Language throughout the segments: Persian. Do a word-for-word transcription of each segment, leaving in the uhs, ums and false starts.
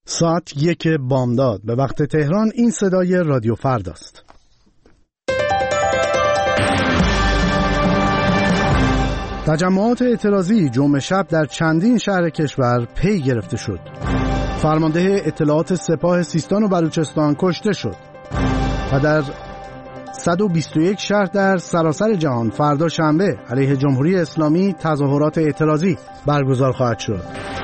ساعت یک بامداد به وقت تهران. این صدای رادیو فرداست. تجمعات اعتراضی جمعه شب در چندین شهر کشور پی گرفته شد. فرمانده اطلاعات سپاه سیستان و بلوچستان کشته شد و در صد و بیست و یک شهر در سراسر جهان فردا شنبه علیه جمهوری اسلامی تظاهرات اعتراضی برگزار خواهد شد.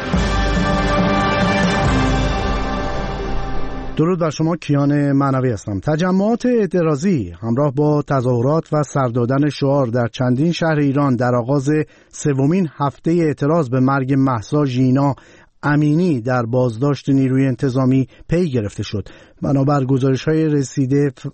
درود بر شما، کیان معنوی هستم. تجمعات اعتراضی همراه با تظاهرات و سر دادن شعار در چندین شهر ایران در آغاز سومین هفته اعتراض به مرگ مهسا ژینا امینی در بازداشت نیروی انتظامی پی گرفته شد. بنابر گزارش‌های رسیده ف...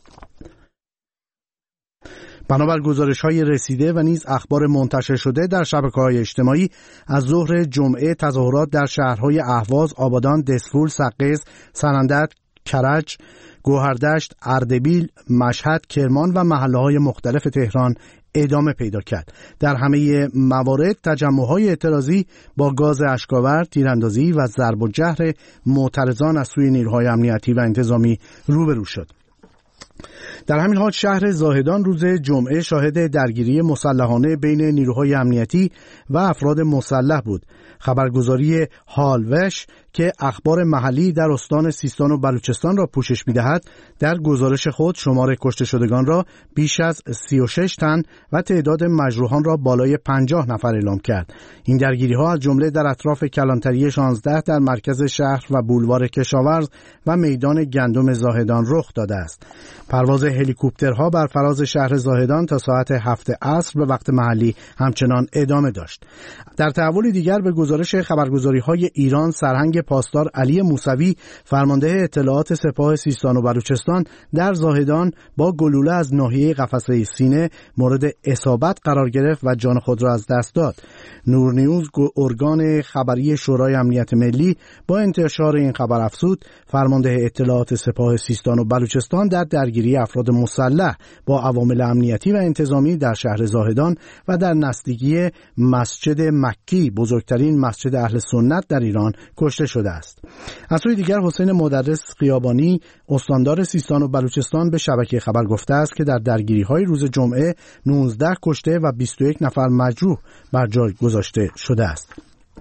بنابر گزارش‌های رسیده و نیز اخبار منتشر شده در شبکه‌های اجتماعی، از ظهر جمعه تظاهرات در شهرهای اهواز، آبادان، دسفول، سقز، سنندج، کرج، گوهردشت، اردبیل، مشهد، کرمان و محله‌های مختلف تهران ادامه پیدا کرد. در همه موارد تجمع‌های اعتراضی با گاز اشک‌آور، تیراندازی و ضرب و جرح معترضان از سوی نیروهای امنیتی و انتظامی روبرو شد. در همین حال شهر زاهدان روز جمعه شاهد درگیری مسلحانه بین نیروهای امنیتی و افراد مسلح بود. خبرگزاری هالوش که اخبار محلی در استان سیستان و بلوچستان را پوشش می‌دهد، در گزارش خود شمار کشته شدگان را بیش از سی و شش تن و تعداد مجروحان را بالای پنجاه نفر اعلام کرد. این درگیری‌ها از جمله در اطراف کلانتری شانزده در مرکز شهر و بولوار کشاورز و میدان گندم زاهدان رخ داده است. پرواز هلیکوپترها بر فراز شهر زاهدان تا ساعت هفت عصر به وقت محلی همچنان ادامه داشت. در تحولی دیگر به گزارش خبرگزاری‌های ایران، سرهنگ پاسدار علی موسوی، فرمانده اطلاعات سپاه سیستان و بلوچستان، در زاهدان با گلوله از ناحیه قفسه سینه مورد اصابت قرار گرفت و جان خود را از دست داد. نور نیوز، ارگان خبری شورای امنیت ملی، با انتشار این خبر افزود فرمانده اطلاعات سپاه سیستان و بلوچستان در درگیری افراد مسلح با عوامل امنیتی و انتظامی در شهر زاهدان و در نزدیکی مسجد مکی، بزرگترین مسجد اهل سنت در ایران، کشته شده است. از سوی دیگر حسین مدرس خیابانی، استاندار سیستان و بلوچستان، به شبکه خبر گفته است که در درگیری‌های روز جمعه نوزده کشته و بیست و یک نفر مجروح بر جای گذاشته شده است.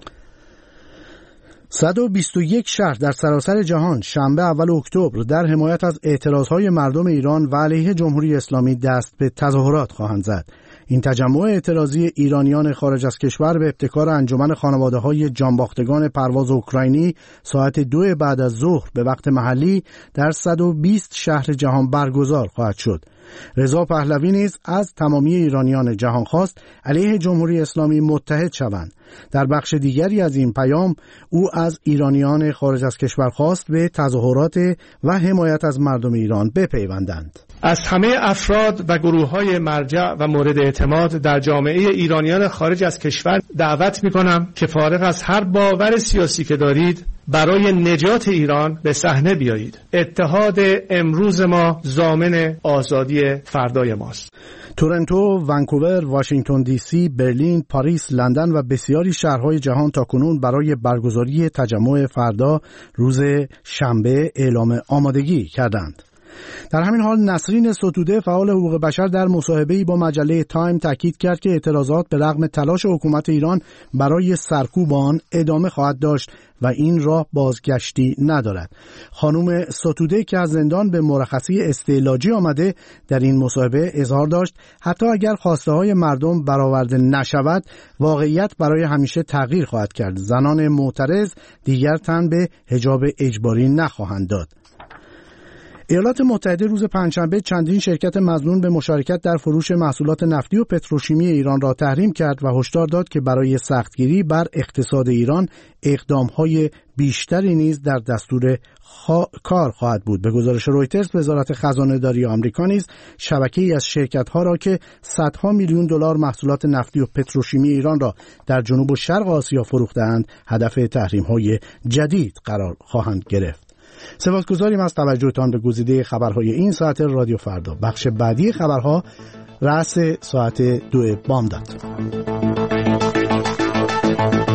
صد و بیست و یک شهر در سراسر جهان شنبه اول اکتبر در حمایت از اعتراضهای مردم ایران و علیه جمهوری اسلامی دست به تظاهرات خواهند زد. این تجمع اعتراضی ایرانیان خارج از کشور به ابتکار انجمن خانواده‌های جانباختگان پرواز اوکراینی ساعت دو بعد از ظهر به وقت محلی در صد و بیست شهر جهان برگزار خواهد شد. رضا پهلوی نیز از تمامی ایرانیان جهان خواست علیه جمهوری اسلامی متحد شوند. در بخش دیگری از این پیام او از ایرانیان خارج از کشور خواست به تظاهرات و حمایت از مردم ایران بپیوندند. از همه افراد و گروه‌های مرجع و مورد اعتماد در جامعه ایرانیان خارج از کشور دعوت می‌کنم که فارغ از هر باور سیاسی که دارید برای نجات ایران به صحنه بیایید. اتحاد امروز ما ضامن آزادی فردای ماست. تورنتو، ونکوور، واشنگتن دی سی، برلین، پاریس، لندن و بسیاری شهرهای جهان تاکنون برای برگزاری تجمع فردا روز شنبه اعلام آمادگی کردند. در همین حال نسرین ستوده، فعال حقوق بشر، در مصاحبه‌ای با مجله تایم تاکید کرد که اعتراضات به رغم تلاش حکومت ایران برای سرکوب آن ادامه خواهد داشت و این راه بازگشتی ندارد. خانم ستوده که از زندان به مرخصی استعلاجی آمده، در این مصاحبه اظهار داشت حتی اگر خواسته های مردم برآورده نشود، واقعیت برای همیشه تغییر خواهد کرد. زنان معترض دیگر تن به حجاب اجباری نخواهند داد. ایالات متحده روز پنجشنبه چندین شرکت مظنون به مشارکت در فروش محصولات نفتی و پتروشیمی ایران را تحریم کرد و هشدار داد که برای سختگیری بر اقتصاد ایران اقدام‌های بیشتری نیز در دستور خوا... کار خواهد بود. به گزارش رویترز، وزارت خزانه‌داری آمریکا نیز شبکه‌ای از شرکت‌ها را که صدها میلیون دلار محصولات نفتی و پتروشیمی ایران را در جنوب و شرق آسیا فروخته‌اند هدف تحریم‌های جدید قرار خواهند گرفت. سپاسگزاریم از توجهتان به گزیده خبرهای این ساعت رادیو فردا. بخش بعدی خبرها رأس ساعت دو بامداد.